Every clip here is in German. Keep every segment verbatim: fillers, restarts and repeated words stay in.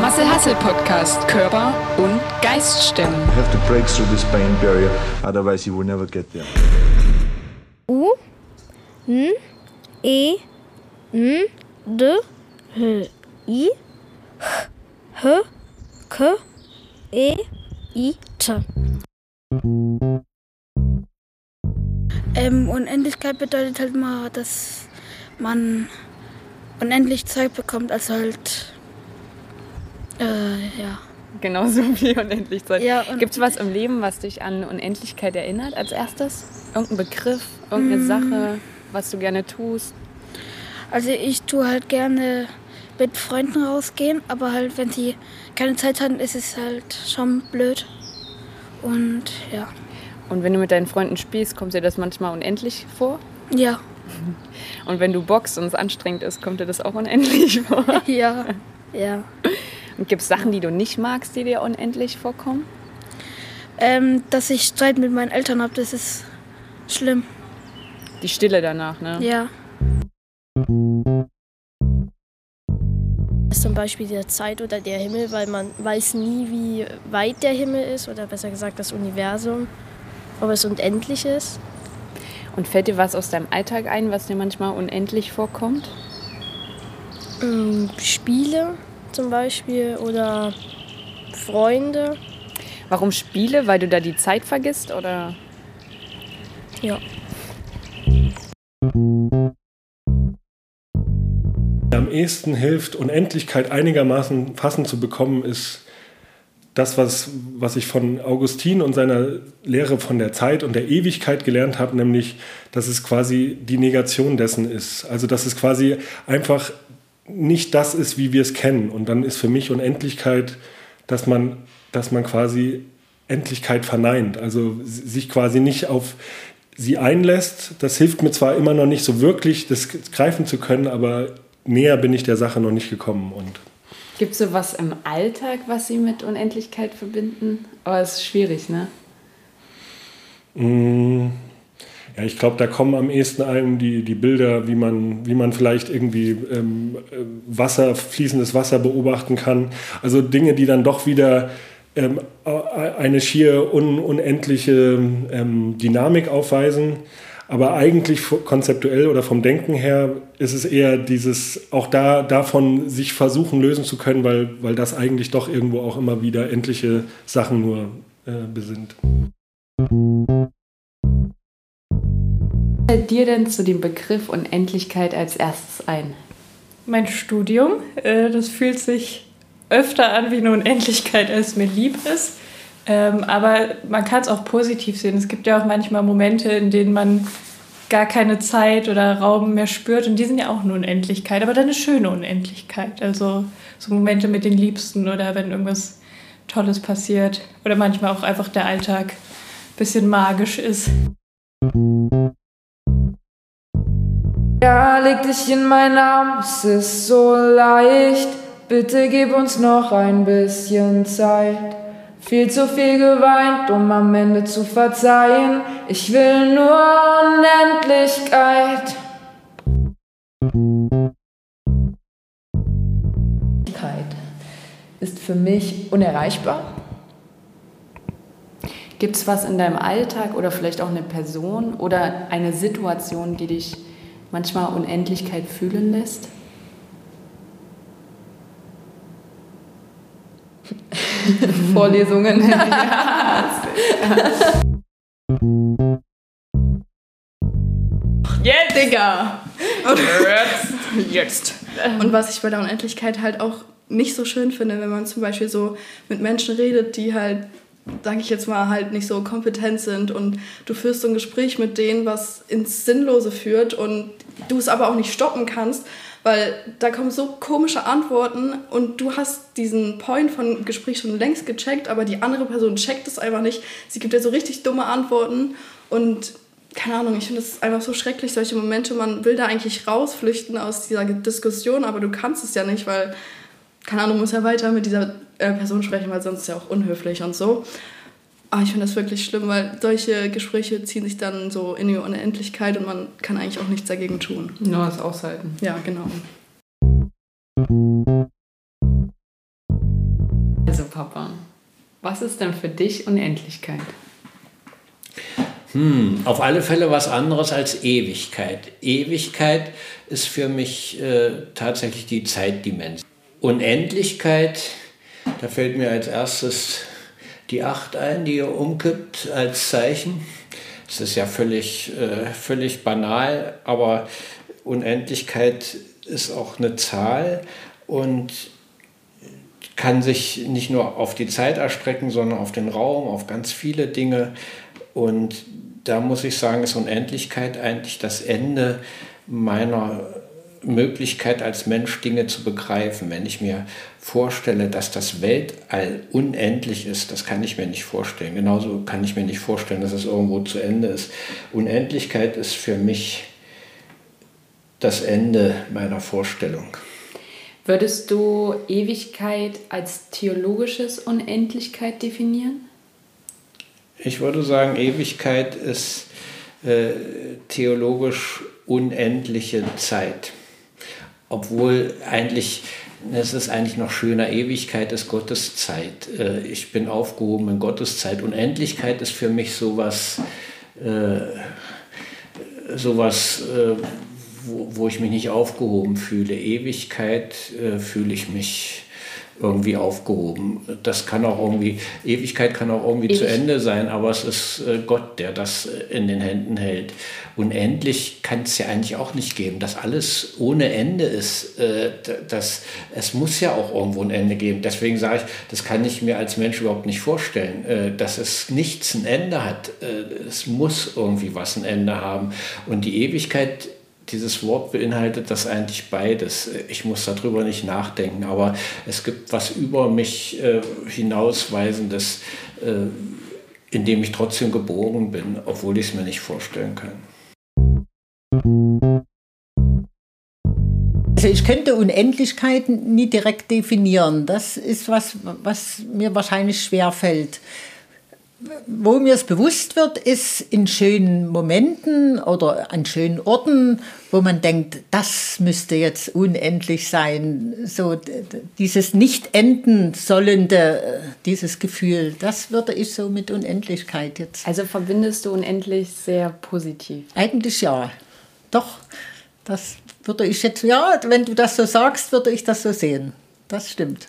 Marcel Hassel Podcast Körper und Geist stimmen. You have to break through this pain barrier, otherwise you will never get there. U, N, E, N, D, H, I, H, K, E, I, T. Ähm, Unendlichkeit bedeutet halt mal, dass man unendlich Zeit bekommt, also halt, äh, ja. Genauso wie unendlich Zeit. Ja, Gibt es was im Leben, was dich an Unendlichkeit erinnert als erstes? Irgendein Begriff, irgendeine mm. Sache, was du gerne tust? Also ich tue halt gerne mit Freunden rausgehen, aber halt, wenn sie keine Zeit haben, ist es halt schon blöd. Und ja. Und wenn du mit deinen Freunden spielst, kommt dir das manchmal unendlich vor? Ja. Und wenn du boxst und es anstrengend ist, kommt dir das auch unendlich vor? Ja, ja. Und gibt es Sachen, die du nicht magst, die dir unendlich vorkommen? Ähm, dass ich Streit mit meinen Eltern habe, das ist schlimm. Die Stille danach, ne? Ja. Zum Beispiel der Zeit oder der Himmel, weil man weiß nie, wie weit der Himmel ist oder besser gesagt das Universum, ob es unendlich ist. Und fällt dir was aus deinem Alltag ein, was dir manchmal unendlich vorkommt? Ähm, Spiele zum Beispiel oder Freunde. Warum Spiele? Weil du da die Zeit vergisst, oder? Ja. Am ehesten hilft, Unendlichkeit einigermaßen passend zu bekommen, ist das, was, was ich von Augustin und seiner Lehre von der Zeit und der Ewigkeit gelernt habe, nämlich, dass es quasi die Negation dessen ist. Also, dass es quasi einfach nicht das ist, wie wir es kennen. Und dann ist für mich Unendlichkeit, dass man, dass man quasi Endlichkeit verneint. Also sich quasi nicht auf sie einlässt. Das hilft mir zwar immer noch nicht so wirklich, das greifen zu können, aber näher bin ich der Sache noch nicht gekommen. Und gibt es so was im Alltag, was Sie mit Unendlichkeit verbinden? Aber es ist schwierig, ne? Mm, ja, ich glaube, da kommen am ehesten einem die, die Bilder, wie man, wie man vielleicht irgendwie ähm, Wasser, fließendes Wasser beobachten kann. Also Dinge, die dann doch wieder ähm, eine schier un, unendliche ähm, Dynamik aufweisen. Aber eigentlich konzeptuell oder vom Denken her ist es eher dieses, auch da davon sich versuchen lösen zu können, weil, weil das eigentlich doch irgendwo auch immer wieder endliche Sachen nur äh, besinnt. Was fällt dir denn zu dem Begriff Unendlichkeit als erstes ein? Mein Studium, äh, das fühlt sich öfter an wie eine Unendlichkeit, als mir lieb ist. Ähm, aber man kann es auch positiv sehen. Es gibt ja auch manchmal Momente, in denen man gar keine Zeit oder Raum mehr spürt. Und die sind ja auch eine Unendlichkeit, aber dann eine schöne Unendlichkeit. Also so Momente mit den Liebsten oder wenn irgendwas Tolles passiert. Oder manchmal auch einfach der Alltag ein bisschen magisch ist. Ja, leg dich in meinen Arm, es ist so leicht. Bitte gib uns noch ein bisschen Zeit. Viel zu viel geweint, um am Ende zu verzeihen. Ich will nur Unendlichkeit. Unendlichkeit ist für mich unerreichbar. Gibt es was in deinem Alltag oder vielleicht auch eine Person oder eine Situation, die dich manchmal Unendlichkeit fühlen lässt? Vorlesungen. Yeah, Digga! Jetzt. Jetzt. Und was ich bei der Unendlichkeit halt auch nicht so schön finde, wenn man zum Beispiel so mit Menschen redet, die halt, sage ich jetzt mal, halt nicht so kompetent sind und du führst so ein Gespräch mit denen, was ins Sinnlose führt und du es aber auch nicht stoppen kannst, weil da kommen so komische Antworten und du hast diesen Point von Gespräch schon längst gecheckt, aber die andere Person checkt es einfach nicht. Sie gibt dir so richtig dumme Antworten und keine Ahnung, ich finde das einfach so schrecklich, solche Momente. Man will da eigentlich rausflüchten aus dieser Diskussion, aber du kannst es ja nicht, weil, keine Ahnung, du musst ja weiter mit dieser äh, Person sprechen, weil sonst ist ja auch unhöflich und so. Aber ich finde das wirklich schlimm, weil solche Gespräche ziehen sich dann so in die Unendlichkeit und man kann eigentlich auch nichts dagegen tun. Nur das Aushalten. Ja, genau. Also Papa, was ist denn für dich Unendlichkeit? Hm, auf alle Fälle was anderes als Ewigkeit. Ewigkeit ist für mich äh, tatsächlich die Zeitdimension. Unendlichkeit, da fällt mir als erstes die acht ein, die hier umkippt als Zeichen. Es ist ja völlig, äh, völlig banal, aber Unendlichkeit ist auch eine Zahl und kann sich nicht nur auf die Zeit erstrecken, sondern auf den Raum, auf ganz viele Dinge. Und da muss ich sagen, ist Unendlichkeit eigentlich das Ende meiner Möglichkeit als Mensch Dinge zu begreifen. Wenn ich mir vorstelle, dass das Weltall unendlich ist, das kann ich mir nicht vorstellen. Genauso kann ich mir nicht vorstellen, dass es irgendwo zu Ende ist. Unendlichkeit ist für mich das Ende meiner Vorstellung. Würdest du Ewigkeit als theologisches Unendlichkeit definieren? Ich würde sagen, Ewigkeit ist äh, theologisch unendliche Zeit. Obwohl eigentlich, es ist eigentlich noch schöner, Ewigkeit ist Gotteszeit. Äh, ich bin aufgehoben in Gotteszeit. Unendlichkeit ist für mich sowas, äh, sowas äh, wo, wo ich mich nicht aufgehoben fühle. Ewigkeit äh, fühle ich mich irgendwie aufgehoben. Das kann auch irgendwie, Ewigkeit kann auch irgendwie Ewig. zu Ende sein, aber es ist äh, Gott, der das in den Händen hält. Unendlich kann es ja eigentlich auch nicht geben, dass alles ohne Ende ist. Äh, das, es muss ja auch irgendwo ein Ende geben. Deswegen sage ich, das kann ich mir als Mensch überhaupt nicht vorstellen, äh, dass es nichts ein Ende hat. Äh, es muss irgendwie was ein Ende haben. Und die Ewigkeit, dieses Wort beinhaltet das eigentlich beides. Ich muss darüber nicht nachdenken, aber es gibt was über mich äh, hinausweisendes, äh, in dem ich trotzdem geboren bin, obwohl ich es mir nicht vorstellen kann. Also ich könnte Unendlichkeit nie direkt definieren. Das ist was, was mir wahrscheinlich schwerfällt. Wo mir es bewusst wird, ist in schönen Momenten oder an schönen Orten, wo man denkt, das müsste jetzt unendlich sein. So dieses nicht enden sollende, dieses Gefühl, das würde ich so mit Unendlichkeit jetzt. Also verbindest du unendlich sehr positiv? Eigentlich ja, doch. Das würde ich jetzt, ja, wenn du das so sagst, würde ich das so sehen. Das stimmt.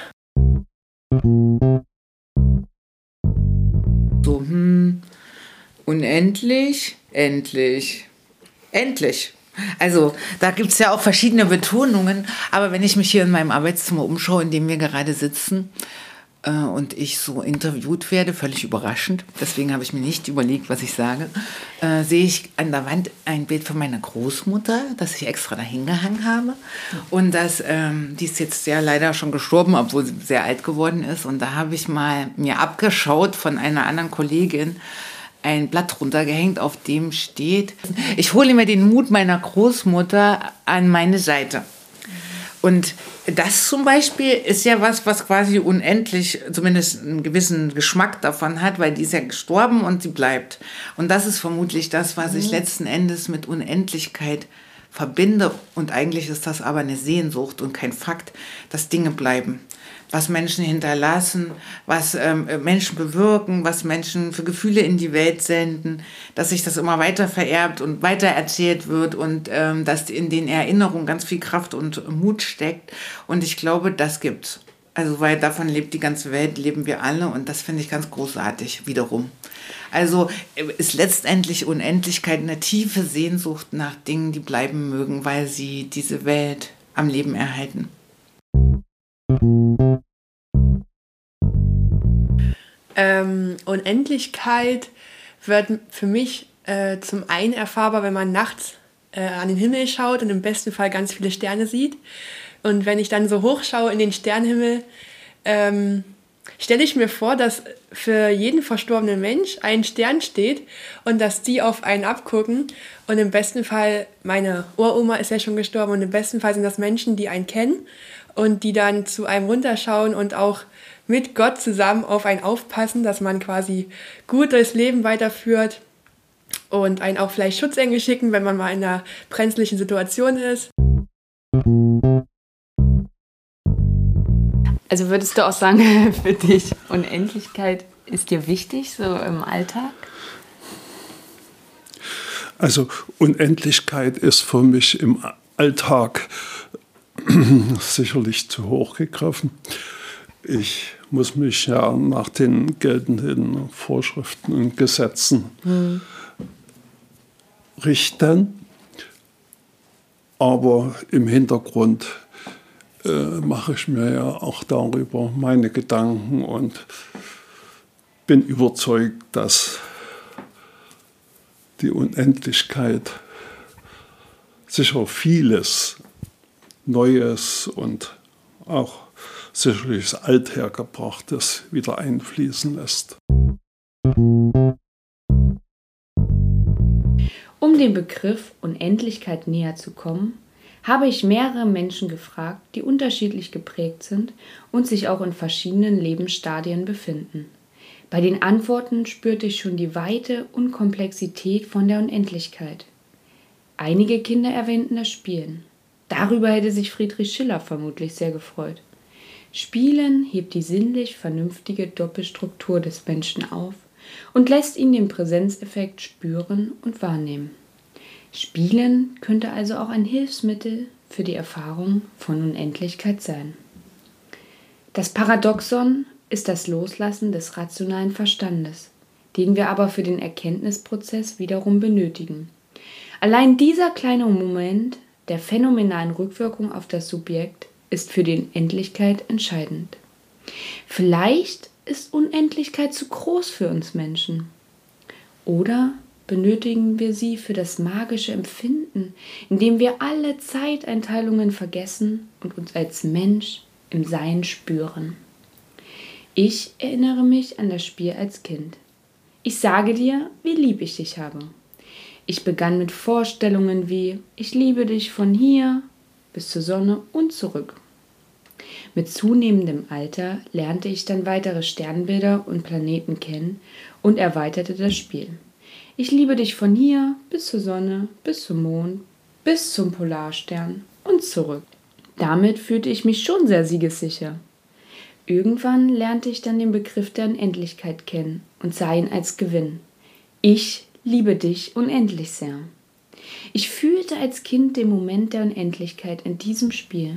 So, hm, unendlich, endlich, endlich. Also da gibt es ja auch verschiedene Betonungen, aber wenn ich mich hier in meinem Arbeitszimmer umschaue, in dem wir gerade sitzen äh, und ich so interviewt werde, völlig überraschend, deswegen habe ich mir nicht überlegt, was ich sage, äh, sehe ich an der Wand ein Bild von meiner Großmutter, das ich extra dahin gehangen habe. Und das, ähm, die ist jetzt ja leider schon gestorben, obwohl sie sehr alt geworden ist. Und da habe ich mal mir abgeschaut von einer anderen Kollegin, ein Blatt runtergehängt, auf dem steht: Ich hole mir den Mut meiner Großmutter an meine Seite. Und das zum Beispiel ist ja was, was quasi unendlich, zumindest einen gewissen Geschmack davon hat, weil die ist ja gestorben und sie bleibt. Und das ist vermutlich das, was ich letzten Endes mit Unendlichkeit verbinde. Und eigentlich ist das aber eine Sehnsucht und kein Fakt, dass Dinge bleiben. Was Menschen hinterlassen, was ähm, Menschen bewirken, was Menschen für Gefühle in die Welt senden, dass sich das immer weiter vererbt und weiter erzählt wird und ähm, dass in den Erinnerungen ganz viel Kraft und Mut steckt. Und ich glaube, das gibt's. Also weil davon lebt die ganze Welt, leben wir alle, und das finde ich ganz großartig wiederum. Also ist letztendlich Unendlichkeit eine tiefe Sehnsucht nach Dingen, die bleiben mögen, weil sie diese Welt am Leben erhalten. Ähm, Unendlichkeit wird für mich äh, zum einen erfahrbar, wenn man nachts äh, an den Himmel schaut und im besten Fall ganz viele Sterne sieht. Und wenn ich dann so hochschaue in den Sternenhimmel, ähm, stelle ich mir vor, dass für jeden verstorbenen Mensch ein Stern steht und dass die auf einen abgucken. Und im besten Fall, meine Uroma ist ja schon gestorben, und im besten Fall sind das Menschen, die einen kennen und die dann zu einem runterschauen und auch mit Gott zusammen auf einen aufpassen, dass man quasi gut durchs Leben weiterführt und einen auch vielleicht Schutzengel schicken, wenn man mal in einer brenzlichen Situation ist. Also würdest du auch sagen, für dich Unendlichkeit ist dir wichtig, so im Alltag? Also Unendlichkeit ist für mich im Alltag sicherlich zu hoch gegriffen. Ich muss mich ja nach den geltenden Vorschriften und Gesetzen hm. richten. Aber im Hintergrund äh, mache ich mir ja auch darüber meine Gedanken und bin überzeugt, dass die Unendlichkeit sicher vieles Neues und auch sicherlich Althergebrachtes wieder einfließen lässt. Um dem Begriff Unendlichkeit näher zu kommen, habe ich mehrere Menschen gefragt, die unterschiedlich geprägt sind und sich auch in verschiedenen Lebensstadien befinden. Bei den Antworten spürte ich schon die Weite und Komplexität von der Unendlichkeit. Einige Kinder erwähnten das Spielen. Darüber hätte sich Friedrich Schiller vermutlich sehr gefreut. Spielen hebt die sinnlich vernünftige Doppelstruktur des Menschen auf und lässt ihn den Präsenzeffekt spüren und wahrnehmen. Spielen könnte also auch ein Hilfsmittel für die Erfahrung von Unendlichkeit sein. Das Paradoxon ist das Loslassen des rationalen Verstandes, den wir aber für den Erkenntnisprozess wiederum benötigen. Allein dieser kleine Moment der phänomenalen Rückwirkung auf das Subjekt ist für die Unendlichkeit entscheidend. Vielleicht ist Unendlichkeit zu groß für uns Menschen. Oder benötigen wir sie für das magische Empfinden, indem wir alle Zeiteinteilungen vergessen und uns als Mensch im Sein spüren. Ich erinnere mich an das Spiel als Kind. Ich sage dir, wie lieb ich dich habe. Ich begann mit Vorstellungen wie, ich liebe dich von hier bis zur Sonne und zurück. Mit zunehmendem Alter lernte ich dann weitere Sternbilder und Planeten kennen und erweiterte das Spiel. Ich liebe dich von hier bis zur Sonne, bis zum Mond, bis zum Polarstern und zurück. Damit fühlte ich mich schon sehr siegessicher. Irgendwann lernte ich dann den Begriff der Unendlichkeit kennen und sah ihn als Gewinn. Ich liebe dich unendlich sehr. Ich fühlte als Kind den Moment der Unendlichkeit in diesem Spiel.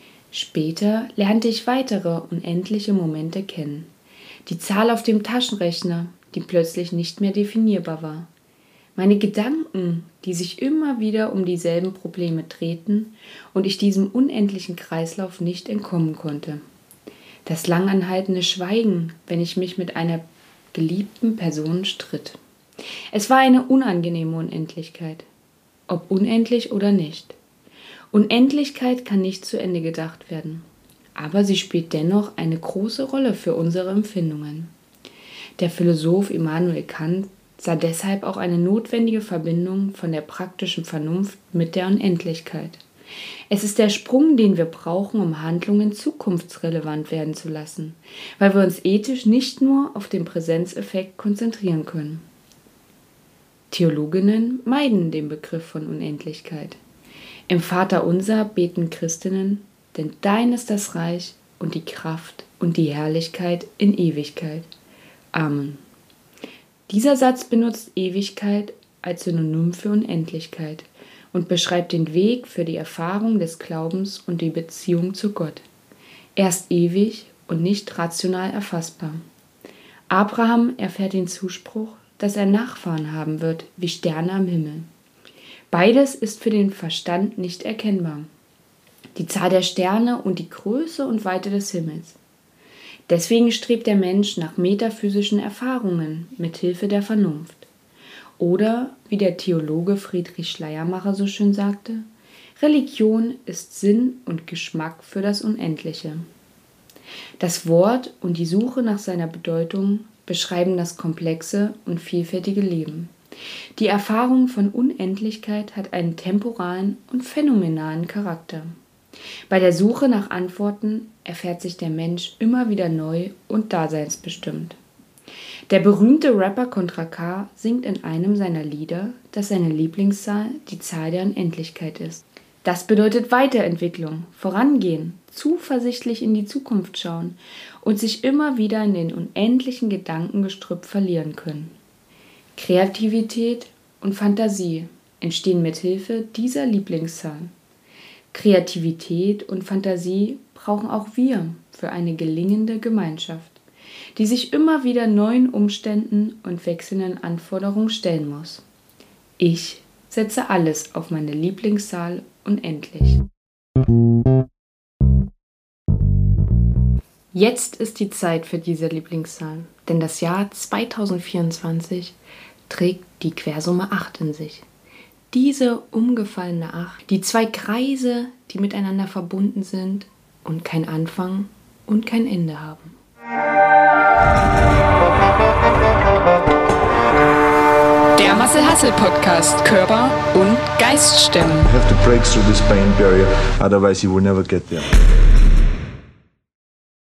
Später lernte ich weitere unendliche Momente kennen. Die Zahl auf dem Taschenrechner, die plötzlich nicht mehr definierbar war. Meine Gedanken, die sich immer wieder um dieselben Probleme drehten und ich diesem unendlichen Kreislauf nicht entkommen konnte. Das langanhaltende Schweigen, wenn ich mich mit einer geliebten Person stritt. Es war eine unangenehme Unendlichkeit, ob unendlich oder nicht. Unendlichkeit kann nicht zu Ende gedacht werden, aber sie spielt dennoch eine große Rolle für unsere Empfindungen. Der Philosoph Immanuel Kant sah deshalb auch eine notwendige Verbindung von der praktischen Vernunft mit der Unendlichkeit. Es ist der Sprung, den wir brauchen, um Handlungen zukunftsrelevant werden zu lassen, weil wir uns ethisch nicht nur auf den Präsenzeffekt konzentrieren können. Theologinnen meiden den Begriff von Unendlichkeit. Im Vaterunser beten Christinnen, denn dein ist das Reich und die Kraft und die Herrlichkeit in Ewigkeit. Amen. Dieser Satz benutzt Ewigkeit als Synonym für Unendlichkeit und beschreibt den Weg für die Erfahrung des Glaubens und die Beziehung zu Gott. Er ist ewig und nicht rational erfassbar. Abraham erfährt den Zuspruch, dass er Nachfahren haben wird, wie Sterne am Himmel. Beides ist für den Verstand nicht erkennbar. Die Zahl der Sterne und die Größe und Weite des Himmels. Deswegen strebt der Mensch nach metaphysischen Erfahrungen mit Hilfe der Vernunft. Oder, wie der Theologe Friedrich Schleiermacher so schön sagte, Religion ist Sinn und Geschmack für das Unendliche. Das Wort und die Suche nach seiner Bedeutung beschreiben das komplexe und vielfältige Leben. Die Erfahrung von Unendlichkeit hat einen temporalen und phänomenalen Charakter. Bei der Suche nach Antworten erfährt sich der Mensch immer wieder neu und daseinsbestimmt. Der berühmte Rapper Contra K singt in einem seiner Lieder, dass seine Lieblingszahl die Zahl der Unendlichkeit ist. Das bedeutet Weiterentwicklung, vorangehen, zuversichtlich in die Zukunft schauen und sich immer wieder in den unendlichen Gedankengestrüpp verlieren können. Kreativität und Fantasie entstehen mithilfe dieser Lieblingszahlen. Kreativität und Fantasie brauchen auch wir für eine gelingende Gemeinschaft, die sich immer wieder neuen Umständen und wechselnden Anforderungen stellen muss. Ich setze alles auf meine Lieblingszahl unendlich. Jetzt ist die Zeit für diese Lieblingszahl, denn das Jahr zweitausendvierundzwanzig trägt die Quersumme acht in sich. Diese umgefallene acht, die zwei Kreise, die miteinander verbunden sind und kein Anfang und kein Ende haben. Der Marcel Hassel Podcast Körper und Geist stemmen. You have to break through this pain barrier, otherwise you will never get there.